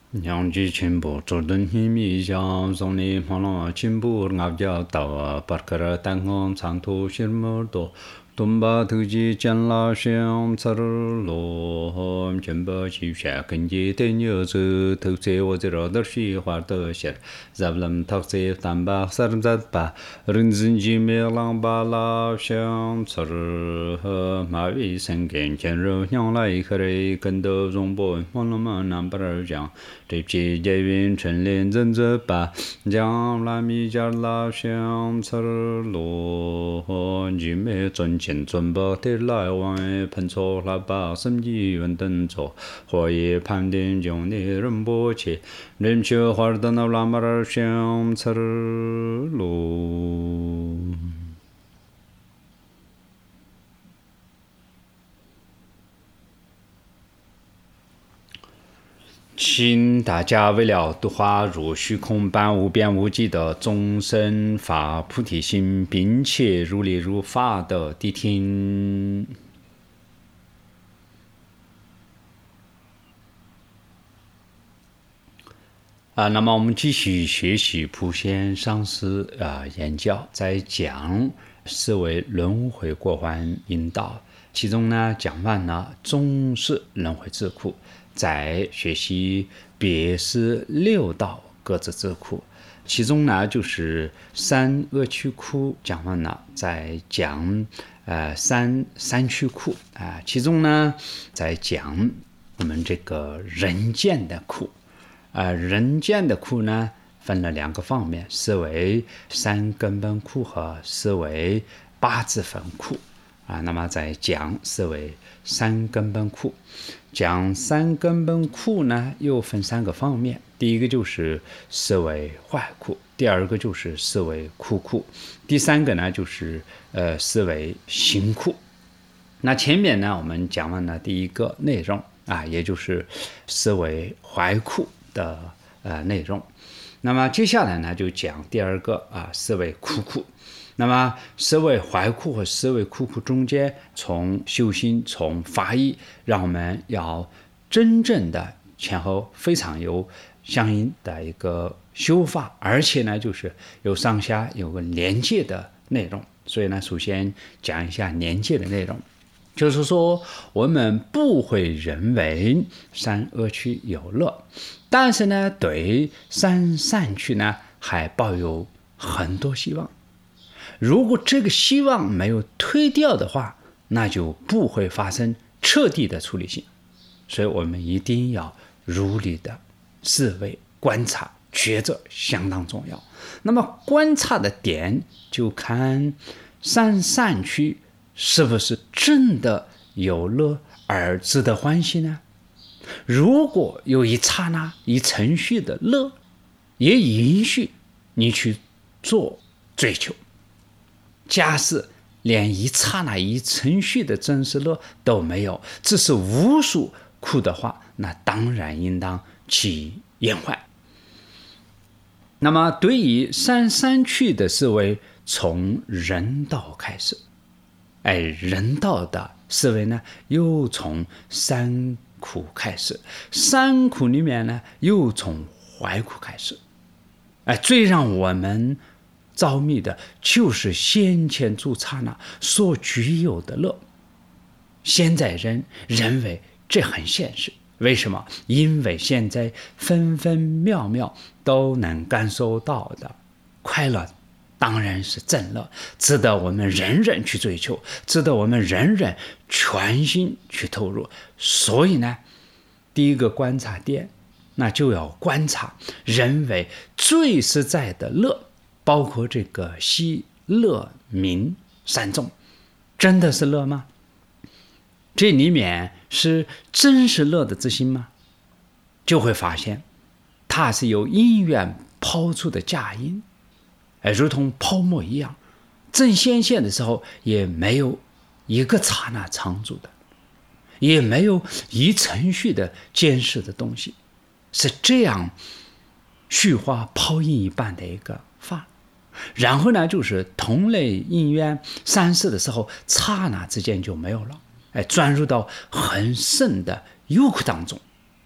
yang ji chimbo jordan himi jang zongni mala chimbo ngabja tawa parkara tangon santo shirmo do tumba thuji chanla shyam tsar lo hom chimba chi sha kanji tenyo zu thukse wazira darshi hwar de shir zablam thakse tamba sarzat ba rinzin ji me lang ba la shyam tsar ma wi sangen chen ro nyang lai khare kan de zong bo mon ma nam par jang这批节云陈林真子把将拉米加拉香刺罗吉美尊前尊巴的来往喷错拉巴生机云等错或也判定将的人不起人却花的那拉马尔香刺罗请大家为了度化如虚空般无边无际的众生发菩提心，并且如理如法的谛听。那么我们继续学习普贤上师言教，在讲思维轮回过患引导，其中呢讲完了中式轮回智库。在学习别是六道各自智库，其中呢就是三恶趣库讲完了，在讲三趣库其中呢在讲我们这个人间的库人间的库呢分了两个方面，思维三根本库和思维八字分库那么在讲思维三根本库，讲三根本库呢又分三个方面，第一个就是思维坏库，第二个就是思维苦库，第三个呢就是思维行库。那前面呢我们讲完了第一个内容也就是思维坏库的内容，那么接下来呢就讲第二个思维苦库。那么思维坏库和思维苦库中间，从修心从法义，让我们要真正的前后非常有相应的一个修法，而且呢就是有上下有个连接的内容。所以呢首先讲一下连接的内容，就是说我们不会认为三恶趣有乐，但是呢对三善趣呢还抱有很多希望。如果这个希望没有推掉的话，那就不会发生彻底的出离心。所以我们一定要如理的思维观察抉择，相当重要。那么观察的点就看三善趣是不是真的有乐而值得欢喜呢？如果有一刹那一程序的乐，也允许你去做追求。假使连一刹那一程序的真实乐都没有，只是无数苦的话，那当然应当起厌坏。那么对于三善趣的思维，从人道开始，人道的思维呢又从三苦开始，三苦里面呢又从坏苦开始。最让我们着迷的就是先前诸刹那所具有的乐。现在人认为这很现实，为什么？因为现在分分秒秒都能感受到的快乐当然是真乐，值得我们人人去追求，值得我们人人全心去投入。所以呢第一个观察点，那就要观察人为最实在的乐，包括这个喜乐明三种，真的是乐吗？这里面是真实乐的自信吗？就会发现它是由因缘抛出的假因，如同泡沫一样，正显现的时候也没有一个刹那常住的，也没有一程序的监视的东西，是这样虚化泡影一般的一个法。然后呢就是同类因缘散失的时候，刹那之间就没有了，转入到很深的忧苦当中。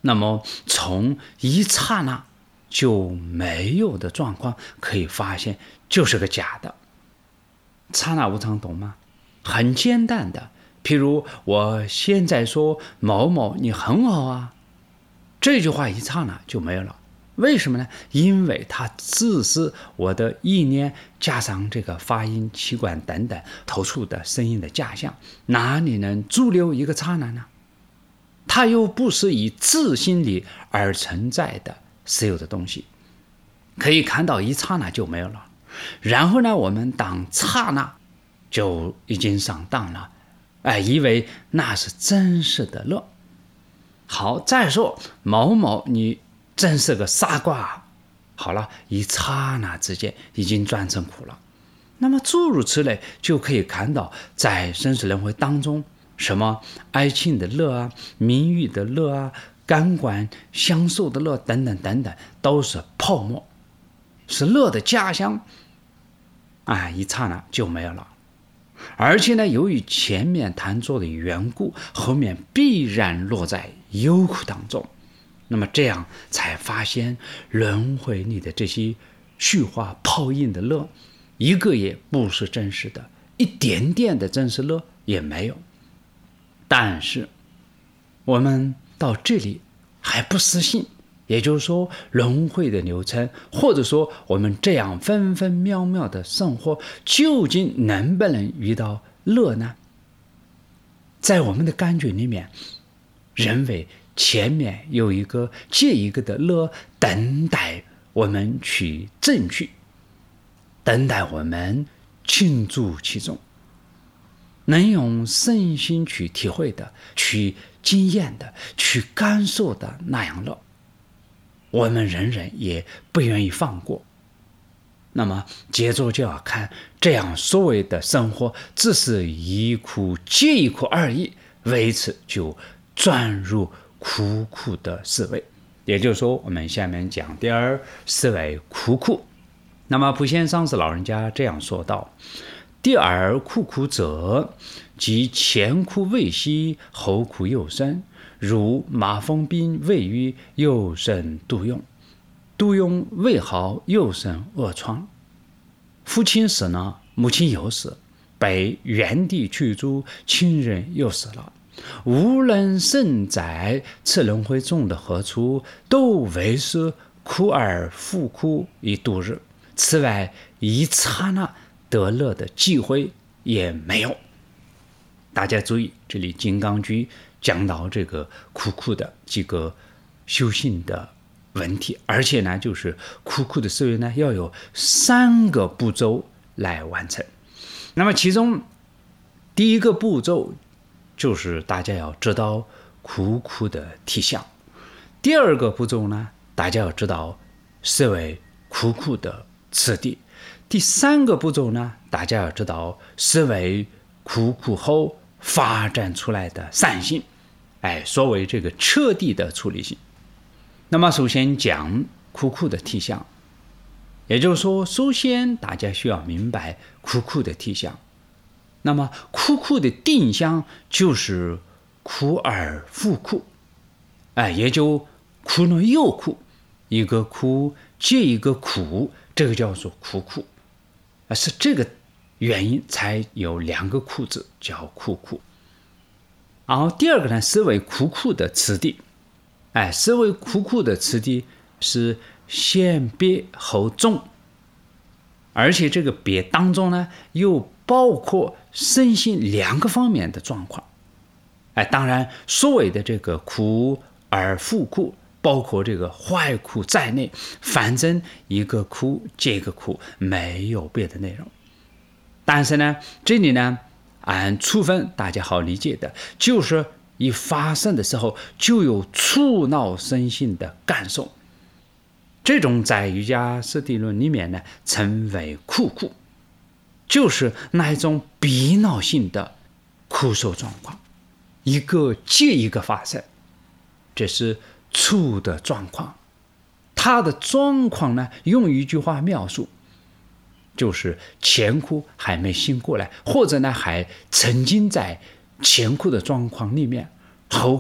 那么从一刹那就没有的状况可以发现就是个假的。刹那无常懂吗？很简单的，譬如我现在说某某你很好啊，这句话一刹那就没有了。为什么呢？因为它只是我的意念加上这个发音器官等等投出的声音的假象，哪里能驻留一个刹那呢？它又不是以自心理而存在的实有的东西，可以看到一刹那就没有了。然后呢，我们当刹那就已经上当了，以为那是真实的乐。好，再说某某你真是个傻瓜，好了，一刹那之间已经转成苦了。那么诸如此类，就可以看到在生死轮回当中，什么爱情的乐啊，名誉的乐啊，感官享受的乐等等等等，都是泡沫，是乐的假象，一刹那就没有了。而且呢，由于前面谈作的缘故，后面必然落在忧苦当中。那么这样才发现轮回里的这些虚化泡印的乐，一个也不是真实的，一点点的真实乐也没有。但是我们到这里还不死心，也就是说轮回的流程，或者说我们这样分分秒秒的生活，究竟能不能遇到乐呢？在我们的感觉里面，认为前面有一个接一个的乐，等待我们去证据，等待我们倾注其中，能用身心去体会的，去经验的，去感受的那样乐，我们人人也不愿意放过。那么接着就要看这样所谓的生活只是一苦接一苦而已，为此就转入苦苦的思维。也就是说，我们下面讲第二思维苦苦。那么普贤上师老人家这样说道：第二苦苦者，即前苦未息，后苦又生，如马蜂病未愈，又生毒痈，毒痈未好，又生恶疮。父亲死呢，母亲又死，被原地驱逐，亲人又死了。无论身在此轮回中的何处，都为是苦而复苦以度日。此外，一刹那得乐的机会也没有。大家注意，这里金刚居讲到这个苦苦的几个修行的问题，而且呢，就是苦苦的思维呢，要有3个步骤来完成。那么其中第一个步骤就是大家要知道苦苦的体相，第二个步骤呢，大家要知道思维苦苦的次第，第3个步骤呢，大家要知道思维苦苦后发展出来的善性，所谓这个彻底的处理性。那么首先讲苦苦的体相，也就是说，首先大家需要明白苦苦的体相。那么苦苦的定相就是苦而复苦，也就苦呢又苦，一个苦接一个苦，这个叫做苦苦，是这个原因才有2个苦字叫苦苦。然后第二个呢，思维苦苦的次第，思维苦苦的次第是先别后重，而且这个别当中呢，又包括身心2个方面的状况。当然所谓的这个苦而复苦，包括这个坏苦在内，反正一个苦接一个苦，没有别的内容。但是呢，这里呢，按处分大家好理解的，就是一发生的时候就有触恼身心的感受，这种在瑜伽师地论里面呢，称为苦苦，就是那一种逼恼性的苦受状况，一个接一个发生，这是触的状况。它的状况呢，用一句话描述，就是前苦还没醒过来，或者呢还沉浸在前苦的状况里面，后苦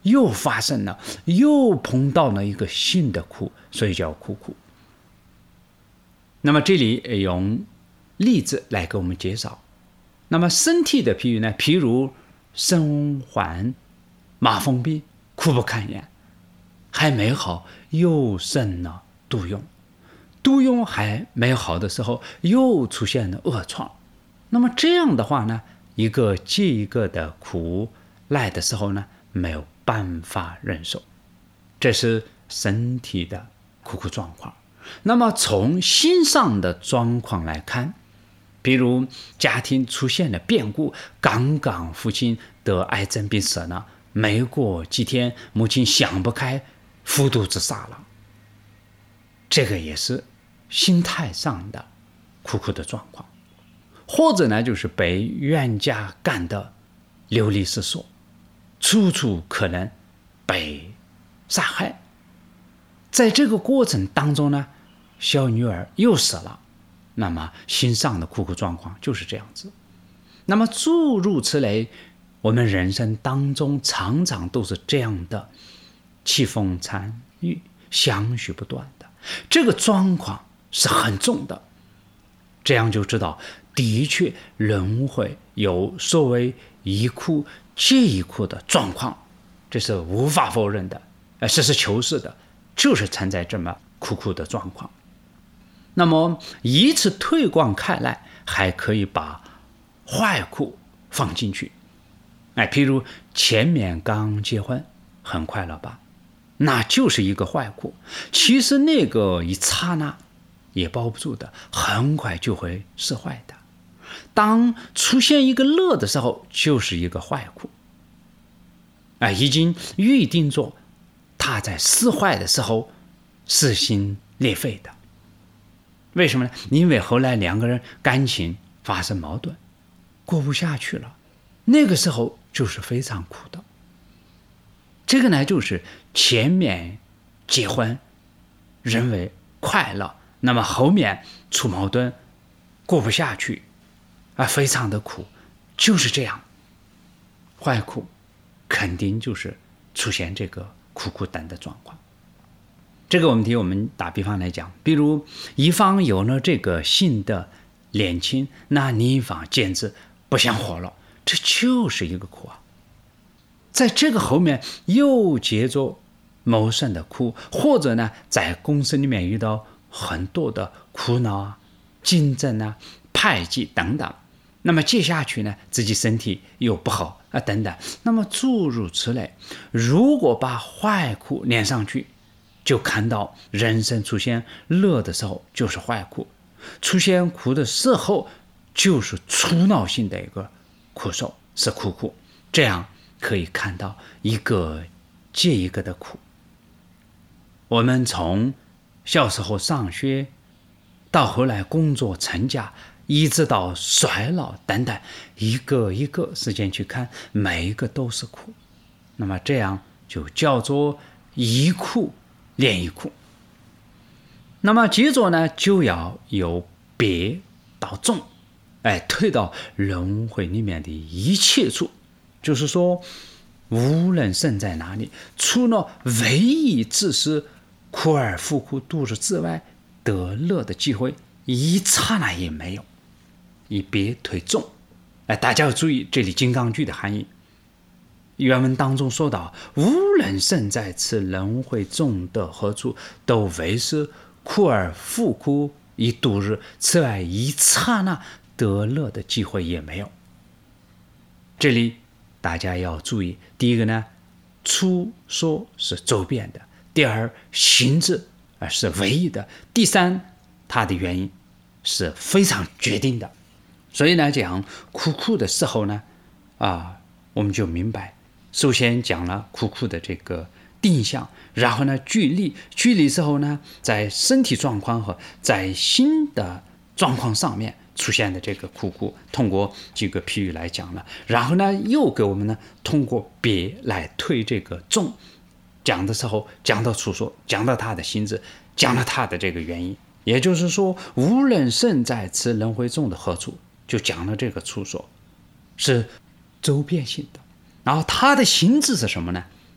又发生了，又碰到了一个新的苦，所以叫苦苦。那么这里用例子来给我们介绍。那么身体的譬喻呢，譬如身患麻风病，苦不堪言，还没好，又生了毒痈，毒痈还没好的时候，又出现了恶疮。那么这样的话呢，一个接一个的苦来的时候呢，没有办法忍受，这是身体的苦苦状况。那么从心上的状况来看，比如家庭出现了变故，刚刚父亲得癌症病死了，没过几天母亲想不开服毒自杀了，这个也是心态上的苦苦的状况。或者呢，就是被冤家干得流离失所，处处可能被杀害。在这个过程当中呢，小女儿又死了，那么心上的苦苦状况就是这样子。那么诸如此类，我们人生当中常常都是这样的凄风惨雨，相续不断的，这个状况是很重的。这样就知道，的确轮回有所谓一苦接一苦的状况，这是无法否认的，实事求是的，就是存在这么苦苦的状况。那么以此推广开来，还可以把坏苦放进去。譬如前面刚结婚很快乐吧，那就是一个坏苦，其实那个一刹那也包不住的，很快就会释坏的。当出现一个乐的时候，就是一个坏苦，已经预定着他在释坏的时候撕心裂肺的。为什么呢？因为后来两个人感情发生矛盾，过不下去了，那个时候就是非常苦的。这个呢，就是前面结婚认为快乐，那么后面出矛盾过不下去，非常的苦，就是这样。坏苦肯定就是出现这个苦苦等的状况。这个问题我们打比方来讲，比如一方有了这个新的恋情，那另一方简直不想活了，这就是一个苦啊。在这个后面又接着谋生的苦，或者呢，在公司里面遇到很多的苦恼啊、竞争啊、排挤等等，那么接下去呢，自己身体又不好等等，那么诸如此类。如果把坏苦连上去，就看到人生出现乐的时候就是坏苦，出现苦的时候就是初闹性的一个苦受，是苦苦。这样可以看到一个接一个的苦。我们从小时候上学到后来工作成家，一直到衰老等等，一个一个时间去看，每一个都是苦。那么这样就叫做一苦连一苦。那么接着呢，就要由别到重，推到轮回里面的一切处，就是说无论身在哪里，除了唯一只是苦而复苦度日之外，得乐的机会一刹那也没有。以别推重，大家要注意这里金刚句的含义。原文当中说到，无论身在此轮回中的何处，都唯是苦而复苦以度日，此外一刹那得乐的机会也没有。这里大家要注意，第一个呢，初说是周遍的；第二，行字是唯一的；第三，它的原因是非常决定的。所以呢，讲苦苦的时候呢，我们就明白，首先讲了苦苦的这个定向，然后呢举例之后呢，在身体状况和在心的状况上面出现的这个苦苦，通过几个譬喻来讲了，然后呢又给我们呢通过别来推这个重，讲的时候讲到处所，讲到他的心智，讲了他的这个原因，也就是说，无论身在此轮回中的何处，就讲了这个处所是周遍性的。然后他的心智是什么呢？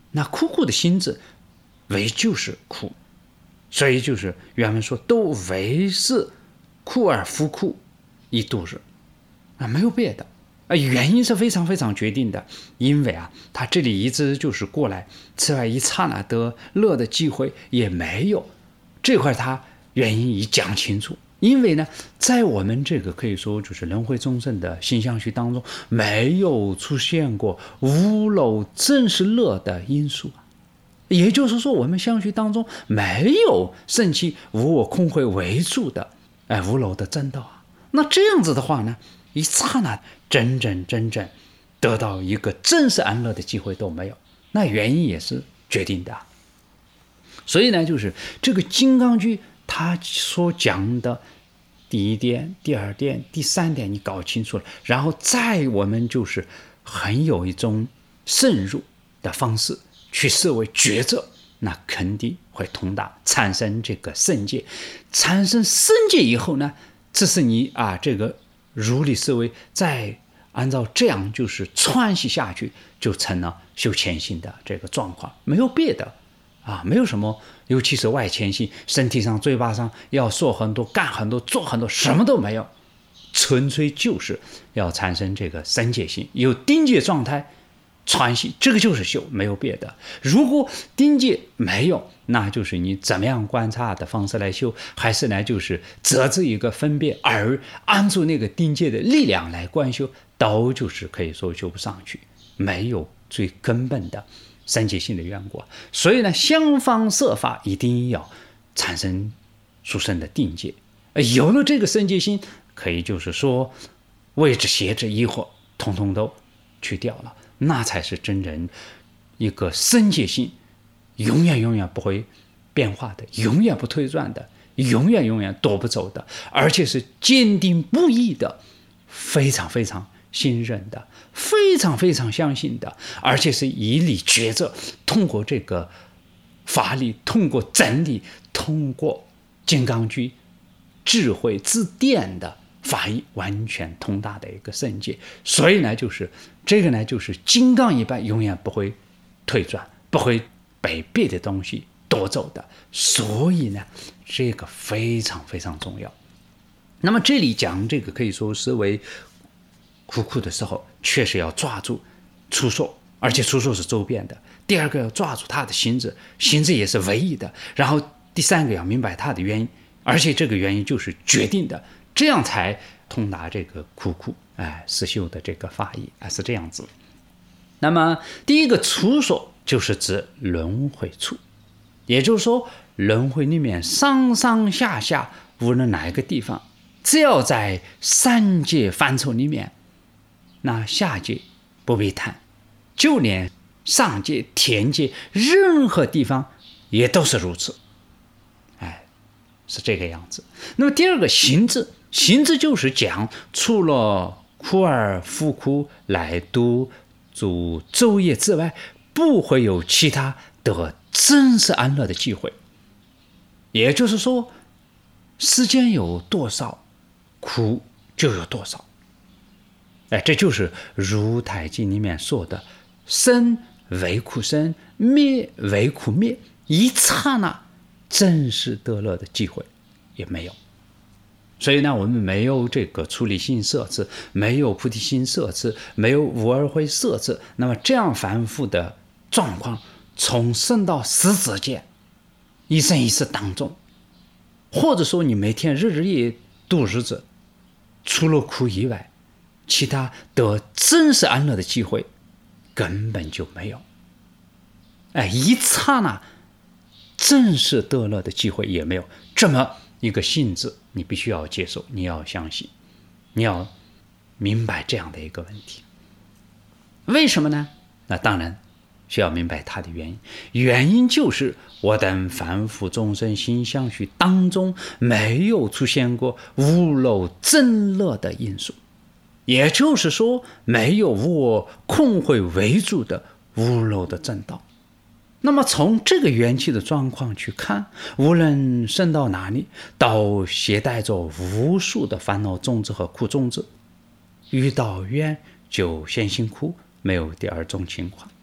那苦的性质为就是苦，所以就是原文说都为是苦而复苦一度日没有别的原因是非常非常决定的，因为他这里一直就是过来，此外一刹那得乐的机会也没有，这块他原因已讲清楚。因为呢，在我们这个可以说就是轮回众生的心相续当中，没有出现过无漏正是乐的因素，也就是说我们相续当中没有升起无我空慧为主的无漏的正道那这样子的话呢，一刹那真正得到一个正式安乐的机会都没有，那原因也是决定的。所以呢，就是这个金刚居他所讲的第一点、第二点、第三点你搞清楚了，然后再我们就是很有一种深入的方式去思维抉择，那肯定会通达产生这个圣界。产生圣界以后呢，这是你这个如理思维再按照这样就是串系下去，就成了修前性的这个状况，没有别的没有什么，尤其是外前性，身体上嘴巴上要说很多干很多做很多，什么都没有，纯粹就是要产生这个三界性，有定界状态串系，这个就是修，没有别的。如果定界没有，那就是你怎么样观察的方式来修，还是呢就是择这一个分别而按住那个定界的力量来观修，都就是可以说修不上去，没有最根本的三界性的缘故。所以呢，相方设法一定要产生殊胜的定界，有了这个三界性，可以就是说位置邪之疑惑统统都去掉了，那才是真正一个三界性，永远不会变化的，永远不退转的，永远夺不走的，而且是坚定不移的，非常非常信任的，非常相信的，而且是以理抉择，通过这个法理，通过真理，通过金刚居智慧之殿的法义，完全通达的一个圣界。所以呢，就是这个呢，就是金刚一般，永远不会退转，不会被别的东西夺走的。所以呢，这个非常重要。那么这里讲这个可以说是为苦的时候，确实要抓住出所，而且出所是周边的。第二个要抓住他的心智，心智也是唯一的。然后第三个要明白他的原因，而且这个原因就是决定的，这样才通达这个苦实修的这个法义是这样子。那么第一个出所就是指轮回处，也就是说轮回里面上下无论哪一个地方，只要在三界范畴里面，那下界不必谈，就连上界天界任何地方也都是如此，是这个样子。那么第二个行智就是讲除了苦而复苦来度诸昼夜之外，不会有其他得真实安乐的机会。也就是说，世间有多少苦就有多少。这就是如太经里面说的生为苦生，灭为苦灭，一刹那真实得乐的机会也没有。所以呢，我们没有这个出离心摄持，没有菩提心摄持，没有无二慧摄持，那么这样反复的状况，从生到死之间，一生一世当中，或者说你每天日夜度日子，除了苦以外，其他得真实安乐的机会根本就没有。一刹那正式得乐的机会也没有，这么一个性质你必须要接受，你要相信，你要明白这样的一个问题。为什么呢？那当然需要明白它的原因，原因就是我等凡夫众生心相续当中没有出现过无漏正乐的因素，也就是说没有我空慧为主的无漏的正道。那么从这个缘起的状况去看，无论生到哪里，都携带着无数的烦恼种子和苦种子，遇到缘就先行苦，没有第二种情况。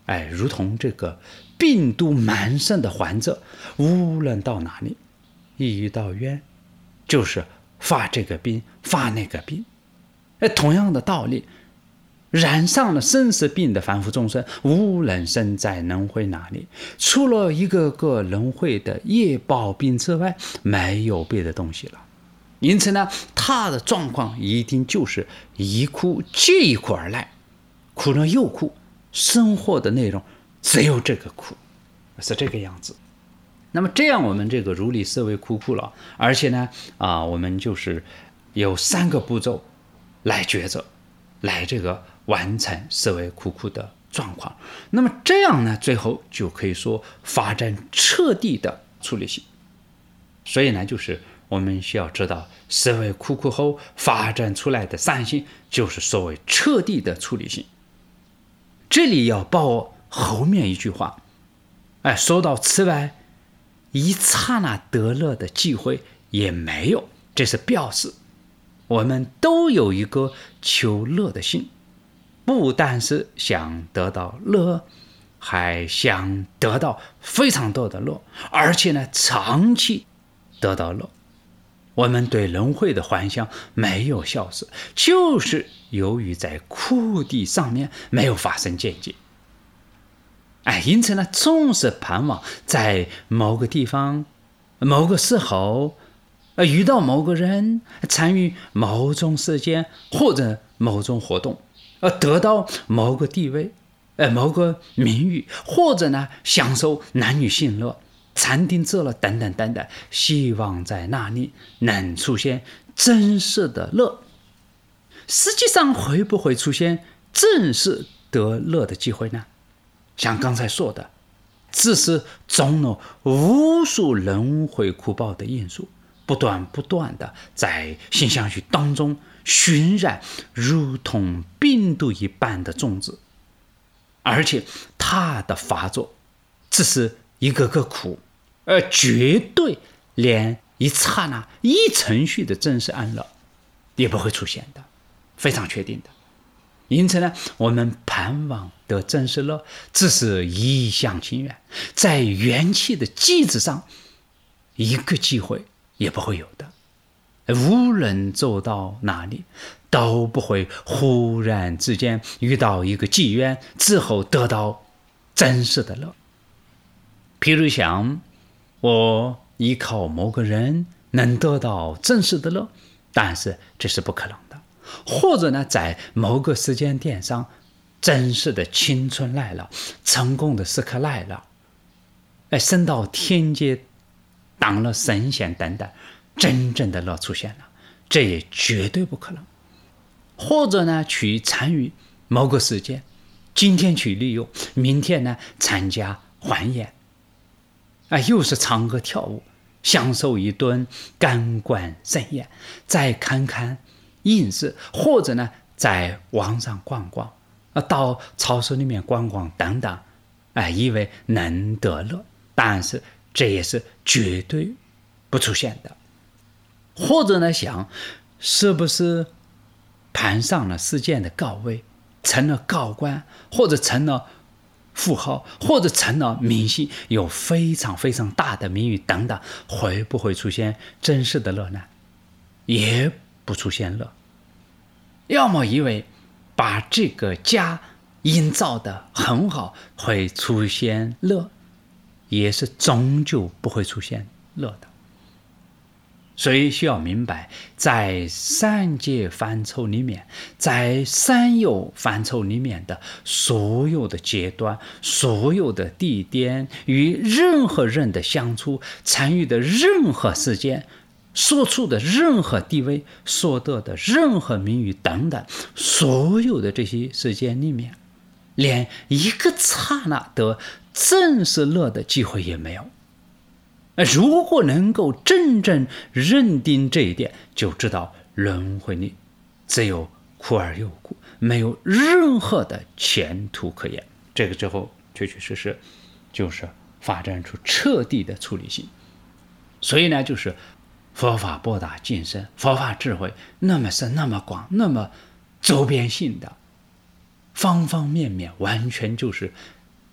如同这个病毒满身的患者，无论到哪里，一遇到冤，就是发这个病，发那个病。同样的道理，染上了生死病的凡夫众生，无论身在轮回哪里，除了一个个轮回的业报病之外，没有别的东西了。因此呢，他的状况一定就是一苦接一苦而来，苦了又苦，生活的内容只有这个苦，是这个样子。那么这样我们这个如理思维苦苦了，而且呢我们就是有3个步骤来抉择，来这个完成思维苦苦的状况。那么这样呢，最后就可以说发展彻底的处理性。所以呢，就是我们需要知道，思维苦苦后发展出来的善性，就是所谓彻底的处理性。这里要把握后面一句话，说到此外，一刹那得乐的机会也没有，这是表示我们都有一个求乐的心，不但是想得到乐，还想得到非常多的乐，而且呢，长期得到乐。我们对轮回的幻想没有消失，就是由于在苦地上面没有发生见解。因此呢，总是盼望在某个地方、某个时候遇到某个人，参与某种事件或者某种活动，得到某个地位、某个名誉，或者呢享受男女性乐、禅定自乐等等等等，希望在那里能出现真实的乐。实际上会不会出现正式得乐的机会呢？像刚才说的，只是总有无数轮回苦报的因素，不断的在心相续当中熏染，如同病毒一般的种子，而且它的发作只是一个个苦，而绝对连一刹那、一程序的真实安乐也不会出现的，非常确定的。因此呢，我们盼望得真实乐，只是一厢情愿，在元气的机制上，一个机会也不会有的。无论走到哪里，都不会忽然之间遇到一个机缘之后得到真实的乐。譬如想我依靠某个人能得到真实的乐，但是这是不可能的。或者呢，在某个时间点上，真实的青春来了，成功的时刻来了，升到天界当了神仙等等，真正的乐出现了，这也绝对不可能。或者呢，去参与某个事件，今天去旅游，明天呢参加欢宴，又是唱歌跳舞，享受一顿感官盛宴，再看看影视，或者呢在网上逛逛，到超市里面逛逛等等，以为能得乐，但是这也是绝对不出现的。或者呢，想是不是攀上了世间的高位，成了高官，或者成了富豪，或者成了明星，有非常非常大的名誉等等，会不会出现真实的乐呢？也不出现乐。要么以为把这个家营造得很好，会出现乐，也是终究不会出现乐的。所以需要明白，在三界范畴里面，在三有范畴里面的所有的阶段，所有的地点，与任何人的相处，参与的任何事件，所处的任何地位，所得的任何名誉等等，所有的这些事件里面，连一个刹那的正是乐的机会也没有。如果能够真正认定这一点，就知道轮回里只有苦而又苦，没有任何的前途可言。这个之后确确实实就是发展出彻底的处理性。所以呢，就是佛法博大精深，佛法智慧那么深那么广，那么周边性的，方方面面完全就是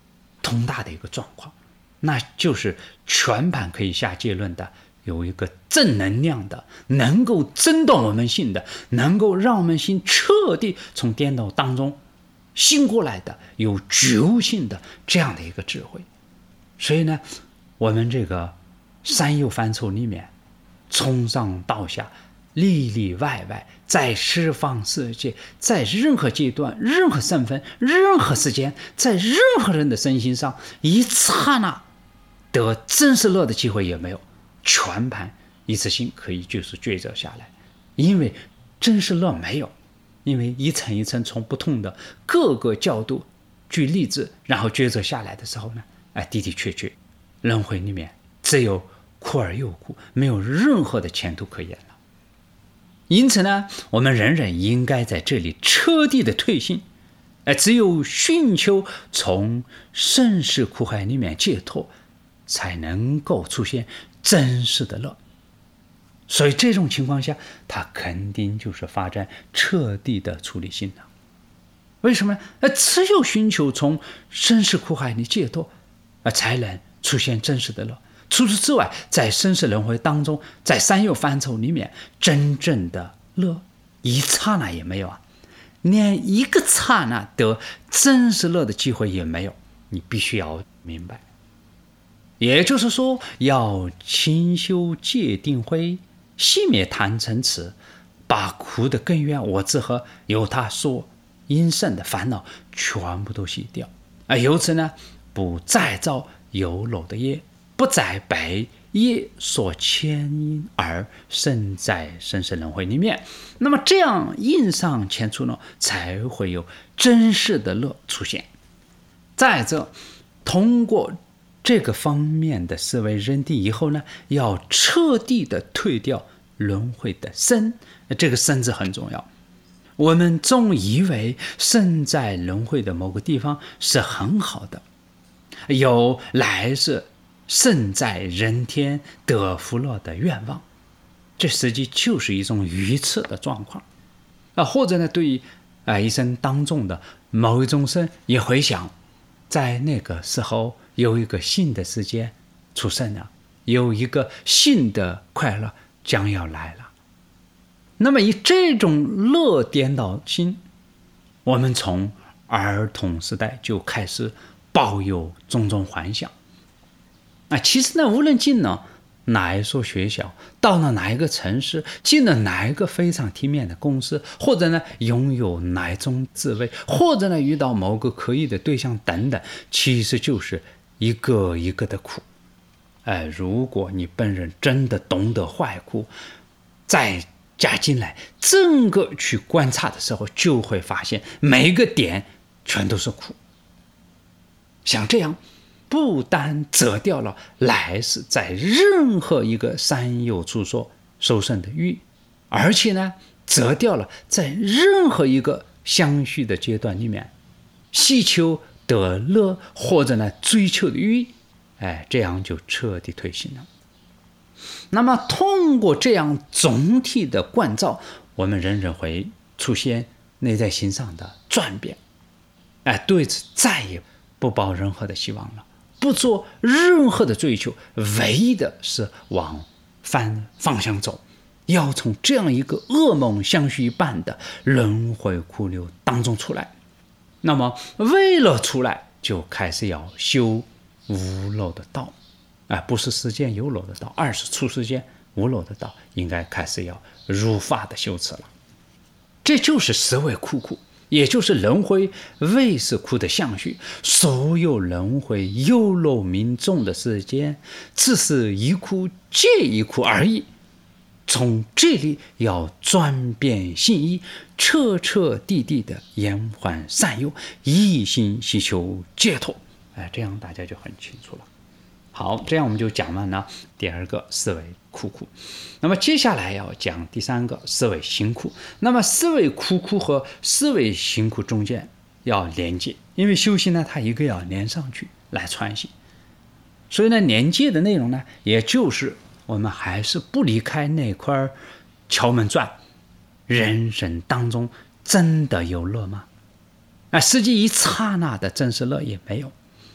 通达的一个状况，那就是全盘可以下结论的，有一个正能量的，能够震动我们心的，能够让我们心彻底从颠倒当中醒过来的，有觉悟性的这样的一个智慧。所以呢，我们这个三有范畴里面，从上到下，里里外外，在十方世界，在任何阶段、任何身份、任何时间，在任何人的身心上，一刹那得真实乐的机会也没有，全盘一次性可以就是抉择下来。因为真实乐没有，因为一层一层从不同的各个角度举例子，然后抉择下来的时候呢，的的确确轮回里面只有苦而又苦，没有任何的前途可言了。因此呢，我们人人应该在这里彻底的退心，只有寻求从生死苦海里面解脱，才能够出现真实的乐。所以这种情况下，它肯定就是发展彻底的出离心了。为什么呢？只有寻求从生死苦海里解脱，才能出现真实的乐。除此之外，在生死轮回当中，在三有范畴里面，真正的乐一刹那也没有啊，连一个刹那得真实乐的机会也没有。你必须要明白，也就是说，要清修戒定慧，熄灭贪嗔痴，把苦的根源我执和由它所因生的烦恼全部都洗掉，由此呢，不再造有漏的业，不再被业所牵引而生在生死轮回里面。那么这样印上前出呢，才会有真实的乐出现。再者，通过这个方面的思维认定以后呢，要彻底的退掉轮回的身，这个身字很重要。我们总以为身在轮回的某个地方是很好的，有来世身在人天得福乐的愿望，这实际就是一种愚痴的状况。或者呢，对于一生当中的某一种生，也回想在那个时候有一个新的世界出生了，有一个新的快乐将要来了。那么以这种乐颠倒心，我们从儿童时代就开始抱有种种幻想。其实呢，无论进了哪一所学校，到了哪一个城市，进了哪一个非常体面的公司，或者呢拥有哪一种职位，或者呢遇到某个可疑的对象等等，其实就是一个一个的苦。如果你本人真的懂得坏苦，再加进来整个去观察的时候，就会发现每一个点全都是苦。像这样不但折掉了来世在任何一个三有处所受生的欲，而且呢折掉了在任何一个相续的阶段里面希求得乐或者呢追求的欲，这样就彻底退心了。那么通过这样总体的关照，我们人人会出现内在心上的转变，对此再也不抱任何的希望了，不做任何的追求，唯一的是往反方向走，要从这样一个噩梦相续一般的轮回苦流当中出来。那么为了出来，就开始要修无漏的道，不是世间有漏的道，而是出世间无漏的道，应该开始要如法的修持了。这就是十位苦，也就是轮回为是苦的相续。所有轮回有漏民众的世间，只是一苦接一苦而已。从这里要转变心意，彻彻底底的延缓善忧，一心希求解脱。这样大家就很清楚了。好，这样我们就讲完了第二个思维苦。那么接下来要讲第三个思维辛苦。那么思维苦和思维辛苦中间要连接，因为修行呢，它一个要连上去来传行。所以呢，连接的内容呢，也就是我们还是不离开那块敲门砖。人生当中真的有乐吗？实际一刹那的真实乐也没有。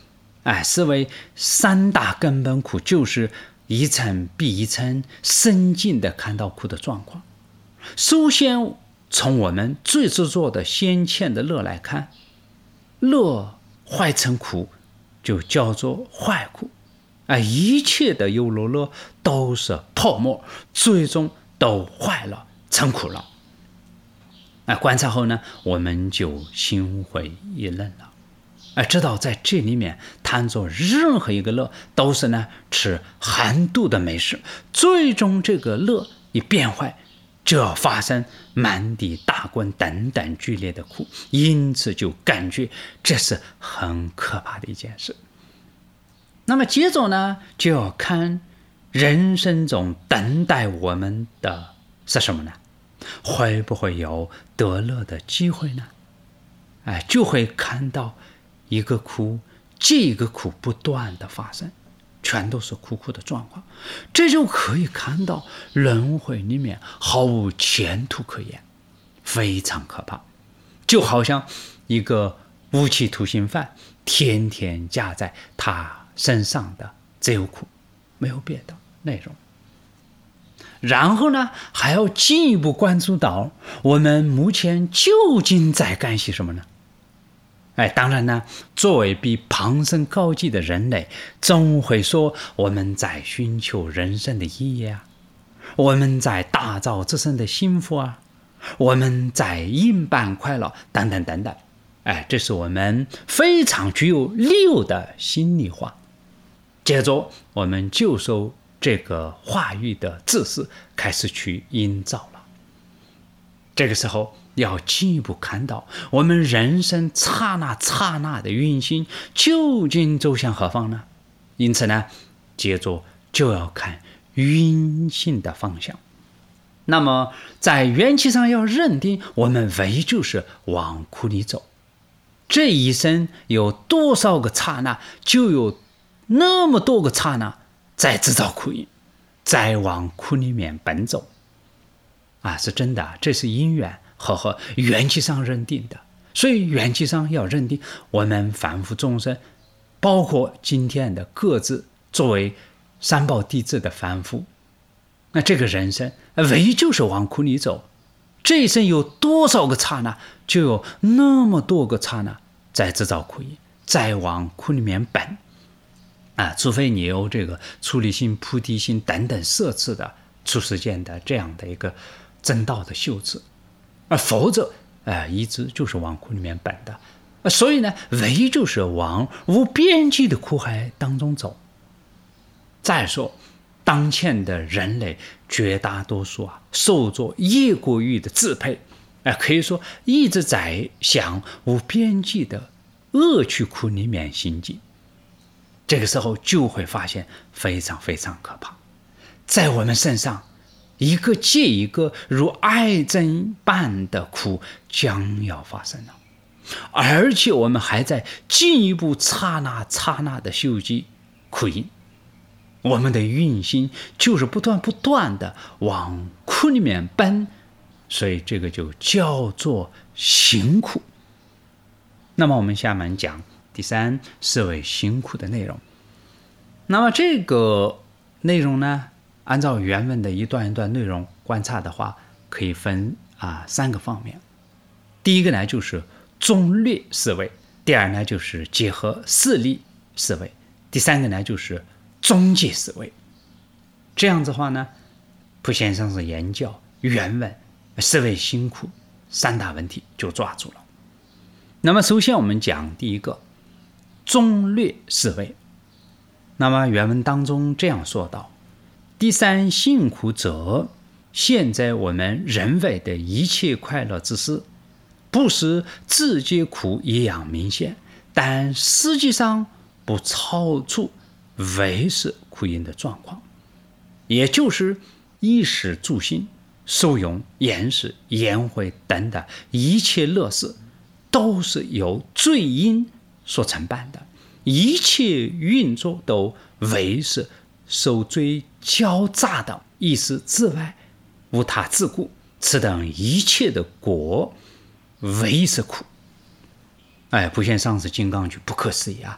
是为三大根本苦，就是一层比一层深进的看到苦的状况。首先从我们最执着的先前的乐来看，乐坏成苦，就叫做坏苦。一切的忧乐乐都是泡沫，最终都坏了，成苦了。观察后呢，我们就心灰意冷了。知道在这里面贪着任何一个乐，都是呢吃寒毒的美食，最终这个乐一变坏，就要发生满地打滚等等剧烈的苦，因此就感觉这是很可怕的一件事。那么接着呢，就要看人生中等待我们的是什么呢？会不会有得乐的机会呢？就会看到一个苦，这个苦不断的发生，全都是苦苦的状况，这就可以看到轮回里面毫无前途可言，非常可怕。就好像一个无期徒刑犯，天天加在他身上的只有苦，没有别的内容。然后呢，还要进一步关注到我们目前究竟在干些什么呢？当然呢，作为比旁生高级的人类，总会说我们在寻求人生的意义啊，我们在打造自身的幸福啊，我们在因伴快乐等等等等。这是我们非常具有理由的心里话。接着我们就受这个话语的自私开始去营造了。这个时候要进一步看到我们人生刹那刹那的运行究竟走向何方呢？因此呢，接着就要看运行的方向。那么在缘起上要认定我们唯就是往苦里走，这一生有多少个刹那，就有那么多个刹那在制造苦因，在往苦里面奔走。是真的，这是因缘和缘起上认定的。所以缘起上要认定我们凡夫众生，包括今天的各自作为三宝弟子的凡夫，那这个人生唯就是往苦里走，这一生有多少个刹那，就有那么多个刹那在制造苦因，在往苦里面奔。除非你有这个出离心、菩提心等等摄持的出世间的这样的一个正道的修持，否则一直就是往苦里面奔的。所以呢，唯就是往无边际的苦海当中走。再说当前的人类绝大多数受着业果欲的支配，可以说一直在向无边际的恶趣苦里面行进。这个时候就会发现非常非常可怕，在我们身上一个接一个如癌症般的苦将要发生了，而且我们还在进一步刹那刹那的修集苦因，我们的运行就是不断的往苦里面奔，所以这个就叫做行苦。那么我们下面讲第三是为行苦的内容。那么这个内容呢，按照原文的一段一段内容观察的话，可以分三个方面。第一个呢就是中略思维，第二呢就是结合事例思维，第三个呢就是中介思维。这样子的话呢，普先生是研教原文思维辛苦三大问题就抓住了。那么首先我们讲第一个中略思维。那么原文当中这样说道：第三辛苦者，现在我们人为的一切快乐之事，不是自己苦一样明显，但实际上不超出为是苦因的状况，也就是衣食住行、受用、言食、言会等的一切乐事，都是由罪因所承办的，一切运作都为是受罪交杂的意识之外，无他自故，此等一切的果为是苦。普贤上师金刚句不可思议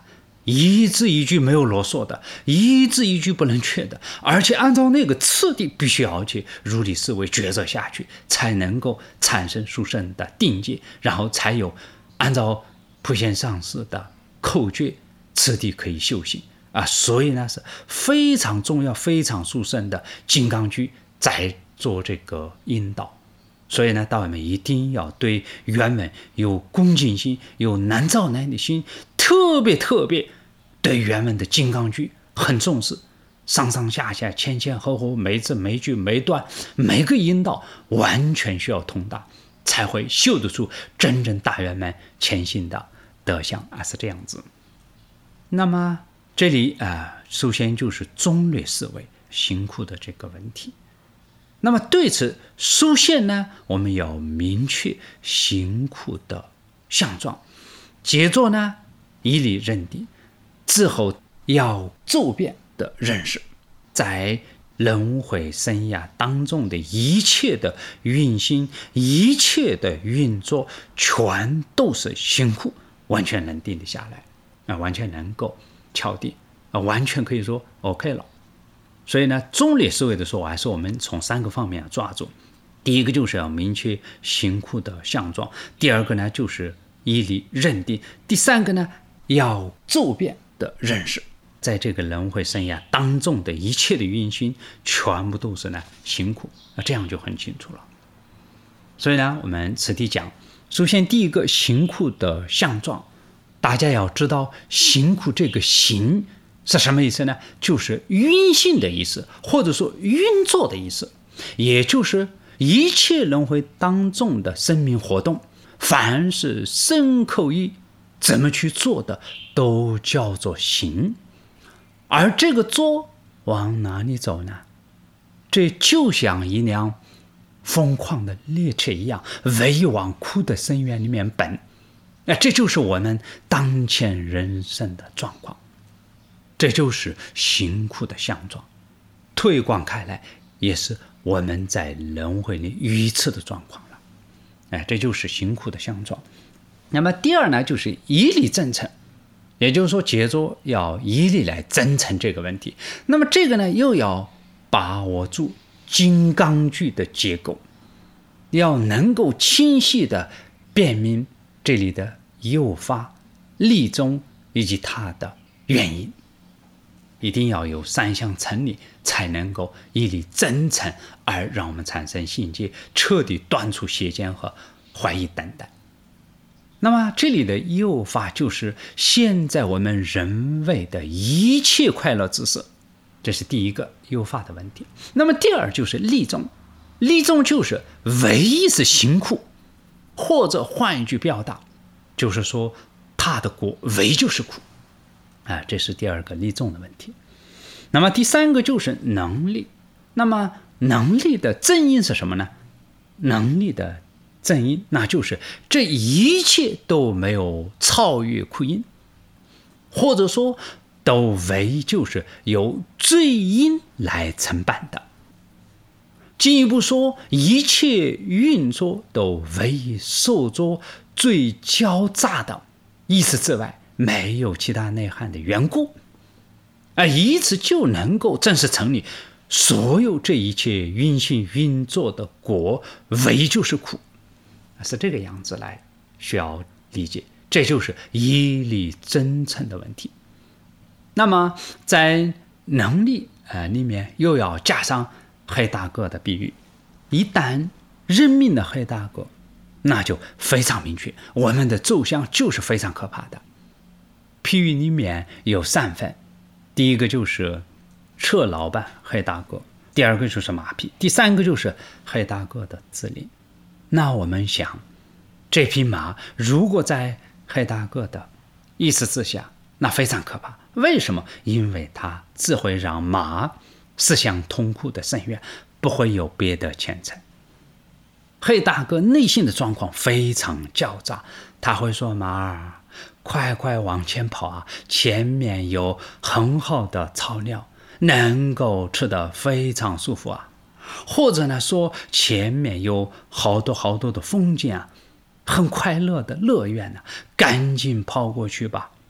一字一句没有啰嗦的，一字一句不能缺的，而且按照那个次第必须要去如理思维抉择下去，才能够产生殊胜的定界，然后才有按照普贤上师的口诀次第可以修行啊。所以呢是非常重要非常殊胜的金刚居在做这个引导。所以呢，道友们一定要对原文有恭敬心，有难造难的心，特别对原文的金刚句很重视，上上下下前前后后每字每句每段每个引导完全需要通达，才会修得出真正大圆满前行的德相啊，是这样子。那么这里首先就是中略思维行苦的这个问题。那么对此首先呢，我们要明确行苦的相状，接着呢以理认定，之后要周遍的认识，在轮回生涯当中的一切的运行，一切的运作，全都是行苦，完全能定得下来，完全能够敲定，完全可以说 OK 了。所以呢，中略思维的说，还是我们从3个方面抓住。第一个就是要明确行苦的相状，第二个呢就是以理认定，第三个呢要周遍的认识，在这个轮回生涯当中的一切的运行，全部都是呢行苦，这样就很清楚了。所以呢，我们此地讲，首先第一个行苦的相状，大家要知道行苦这个行是什么意思呢？就是运行的意思，或者说运作的意思，也就是一切轮回当中的生命活动，凡是身口意怎么去做的，都叫做行。而这个做往哪里走呢？这就像一辆疯狂的列车一样，唯往苦的深渊里面奔。这就是我们当前人生的状况，这就是行苦的相状。推广开来，也是我们在轮回里愚痴的状况了。这就是行苦的相状。那么第二呢，就是以理真诚，也就是说接着要以理来真诚这个问题。那么这个呢，又要把握住金刚句的结构，要能够清晰的辨明这里的诱发、立宗以及它的原因，一定要有3项成立，才能够以理真诚而让我们产生信解，彻底断除邪见和怀疑等等。那么这里的诱发就是现在我们人为的一切快乐之事，这是第一个诱发的问题。那么第二就是立宗，立宗就是唯一是行苦，或者换一句表达，就是说他的果唯就是苦，这是第二个立宗的问题。那么第三个就是能力。那么能力的正因是什么呢？能力的正因，那就是这一切都没有超越苦因，或者说都唯就是由罪因来承办的。进一步说，一切运作都唯受着最交杂的意识之外，没有其他内涵的缘故，以此就能够正式成立所有这一切运行运作的果唯就是苦，是这个样子来需要理解。这就是以理真诚的问题。那么在能力里面又要加上黑大个的比喻，一旦认命的黑大个，那就非常明确，我们的走向就是非常可怕的。譬喻里面有3分，第一个就是车老板黑大个，第二个就是马匹，第三个就是黑大个的自领。那我们想，这匹马如果在黑大个的意识之下，那非常可怕。为什么？因为它只会让马驶向痛苦的深渊，不会有别的前程。黑大个内心的状况非常焦躁，他会说：马儿，快快往前跑啊，前面有很好的草料，能够吃得非常舒服啊。或者呢说，前面有好多好多的风景啊，很快乐的乐园啊，赶紧跑过去吧。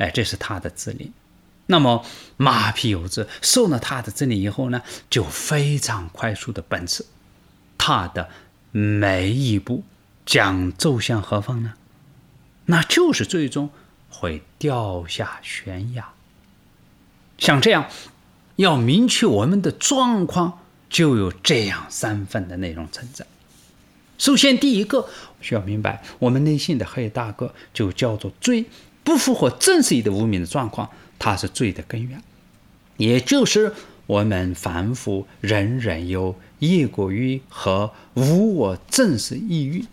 这是他的指令。那么马匹有之，受了他的指令以后呢，就非常快速的奔驰，他的每一步将走向何方呢？那就是最终会掉下悬崖。像这样要明确我们的状况，就有这样3份的内容存在。首先第一个需要明白，我们内心的黑大个就叫做罪，不符合正式义的无明的状况，它是罪的根源，也就是我们凡夫人人有业果欲和无我正式义欲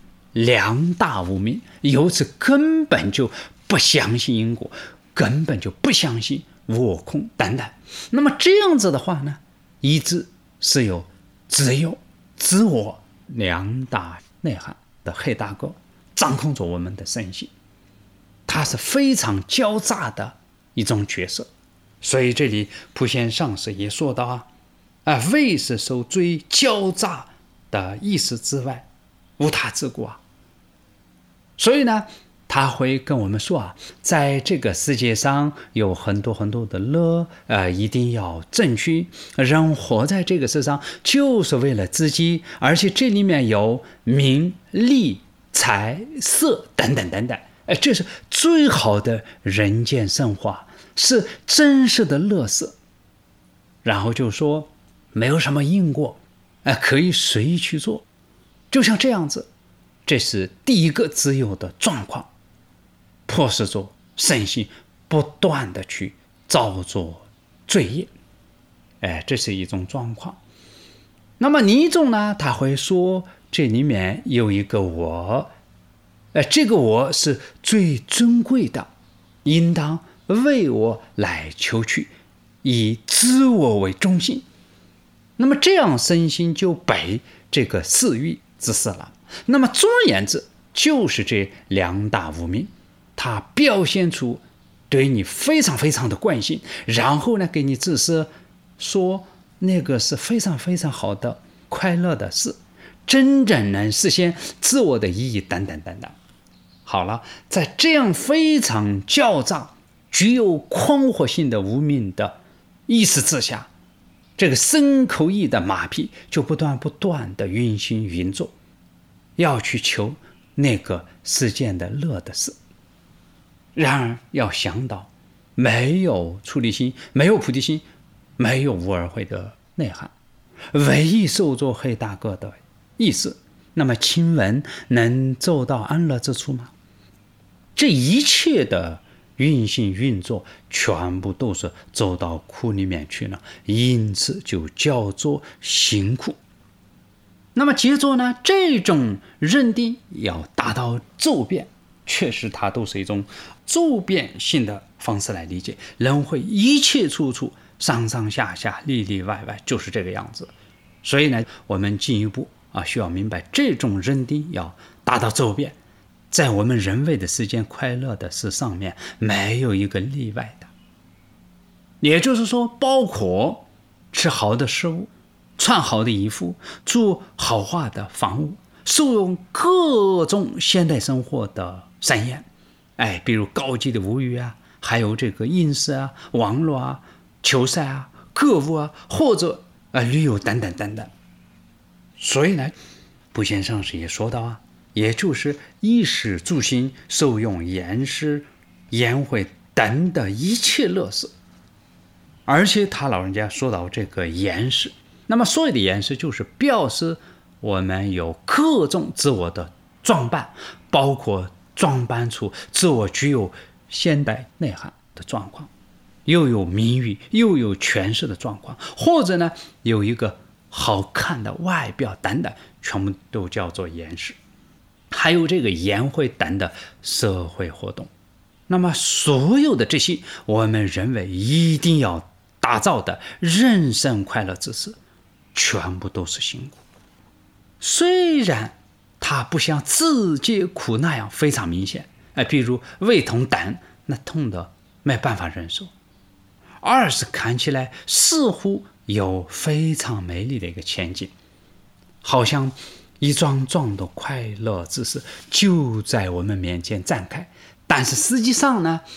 2大无明，由此根本就不相信因果，根本就不相信我空等等。那么这样子的话呢，一直是有只有自我2大内涵的黑大个掌控着我们的身心，它是非常狡诈的一种角色。所以这里普贤上师也说到为是受最狡诈的意识之外，无他之故所以呢，他会跟我们说在这个世界上有很多很多的乐，一定要争取。人活在这个世上就是为了自己，而且这里面有名利财色等等等等，这是最好的人间生活，是真实的乐事。然后就说没有什么因果，可以随意去做，就像这样子。这是第一个自由的状况，迫使着身心不断的去造作罪业，这是一种状况。那么另一种呢，他会说这里面有一个我，这个我是最尊贵的，应当为我来求取，以自我为中心。那么这样身心就被这个私欲指示了。那么总而言之，就是这2大无明，它表现出对你非常非常的关心，然后呢给你指示说那个是非常非常好的快乐的事，真正能实现自我的意义等等等等。好了，在这样非常狡诈具有狂惑性的无明的意识之下，这个身口意的马匹就不断的运行运作，要去求那个世间的乐的事。然而要想到没有出离心，没有菩提心，没有无二慧的内涵，唯一受作黑大个的意思，那么亲闻能走到安乐之处吗？这一切的运行运作全部都是走到苦里面去了，因此就叫做辛苦。那么接着呢，这种认定要达到周遍，确实它都是一种周遍性的方式来理解。人会一切处处上上下下里里外外就是这个样子。所以呢，我们进一步需要明白这种认定要达到周遍，在我们人为的世间快乐的事上面没有一个例外的。也就是说，包括吃好的食物，穿好的衣服，住豪华的房屋，受用各种现代生活的三眼，比如高级的物欲还有这个饮食网络球赛购物或者旅游等等等等。所以呢，布先生是也说到也就是衣食住行受用言食言会等的一切乐事。而且他老人家说到这个言食，那么所谓的言食就是表示我们有各种自我的装扮，包括装扮出自我具有现代内涵的状况，又有名誉又有权势的状况，或者呢有一个好看的外表等等，全部都叫做言食。还有这个言会等的社会活动。那么所有的这些我们认为一定要打造的人生快乐之事，全部都是辛苦。虽然它不像自己苦那样非常明显，比如胃痛等，那痛的没办法忍受，而是看起来似乎有非常美丽的一个前景，好像一桩桩的快乐之事就在我们面前展开。但是实际上呢，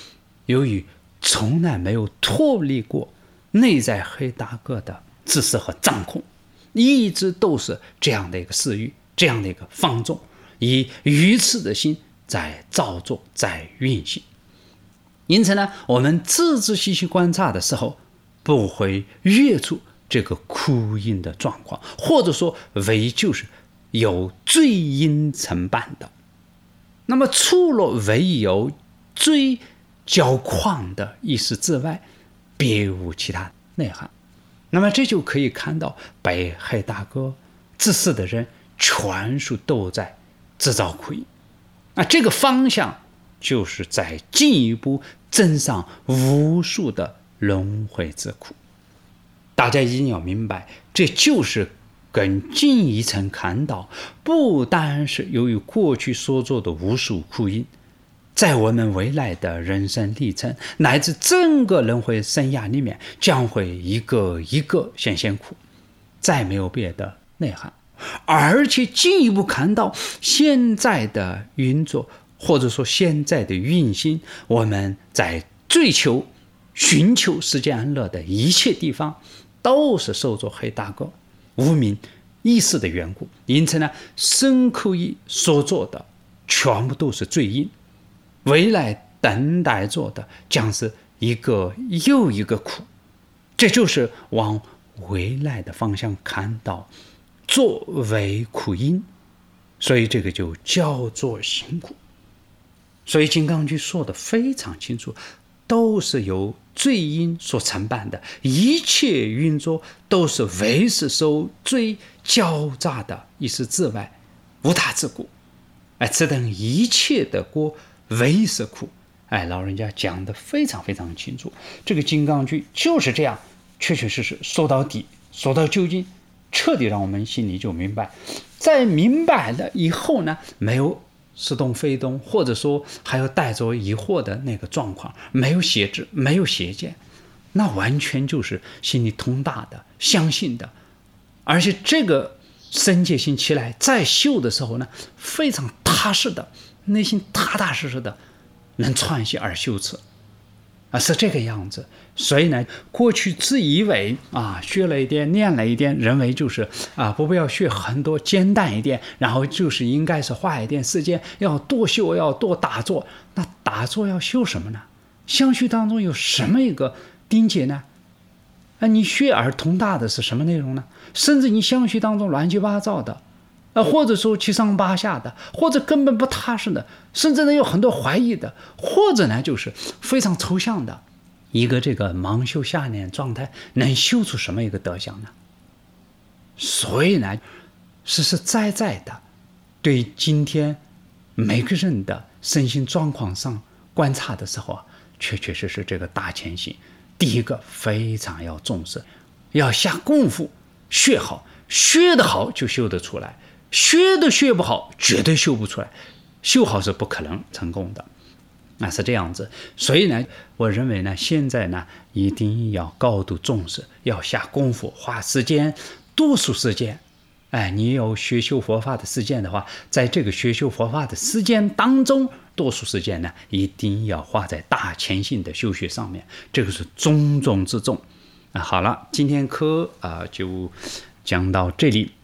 由于从来没有脱离过内在黑大个的自私和掌控，一直都是这样的一个私欲，这样的一个放纵，以愚痴的心在造作，在运行。因此呢，我们仔仔细细观察的时候，不会越出这个苦因的状况，或者说唯就是有罪因承办的。那么除了唯有罪骄狂的意识之外，别无其他内涵。那么这就可以看到，被黑大哥自私的人全数都在制造苦因。那这个方向就是在进一步增上无数的轮回之苦。大家一定要明白，这就是更进一层看到，不单是由于过去所做的无数苦因，在我们未来的人生历程乃至整个轮回生涯里面，将会一个一个显现苦，再没有别的内涵。而且进一步看到现在的运作，或者说现在的运行，我们在追求寻求世间安乐的一切地方，都是受着黑大哥无明意识的缘故。因此呢，身口意所做的全部都是罪因，未来等待着的将是一个又一个苦。这就是往未来的方向看到，作为苦因，所以这个就叫做辛苦。所以金刚经说的非常清楚，都是由罪因所承办的，一切运作都是唯是受罪交杂的意识之外，无他之故。此等一切的果唯是苦。老人家讲的非常非常清楚，这个金刚经就是这样，确确实实说到底，说到究竟，彻底让我们心里就明白。在明白了以后呢，没有似动非动，或者说还有带着疑惑的那个状况，没有邪知，没有邪见，那完全就是心里通达的，相信的。而且这个深切心起来，在修的时候呢，非常踏实的，内心踏踏实实的，能串习而修持，是这个样子。所以呢，过去自以为学了一点，念了一点，认为就是不要学很多，简单一点，然后就是应该是花一点时间，要多修，要多打坐。那打坐要修什么呢？相续当中有什么一个定解呢？你学而通达的是什么内容呢？甚至你相续当中乱七八糟的，或者说七上八下的，或者根本不踏实的，甚至呢有很多怀疑的，或者呢就是非常抽象的一个这个盲修下念状态，能修出什么一个德相呢？所以呢，实实在在的对今天每个人的身心状况上观察的时候确确实实这个大前行，第一个非常要重视，要下功夫学好，学得好就修得出来，学不好绝对修不出来，修好是不可能成功的。是这样子。所以呢，我认为呢，现在呢一定要高度重视，要下功夫，花时间，多数时间。你有学修佛法的时间的话，在这个学修佛法的时间当中，多数时间呢一定要花在大前行的修学上面，这个是重中之重。好了，今天课就讲到这里。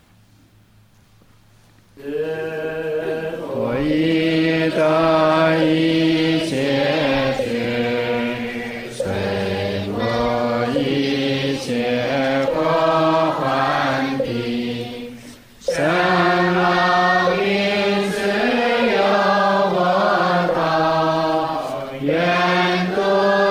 我已得一切觉，随我一切过患地，生老病死由我道，愿度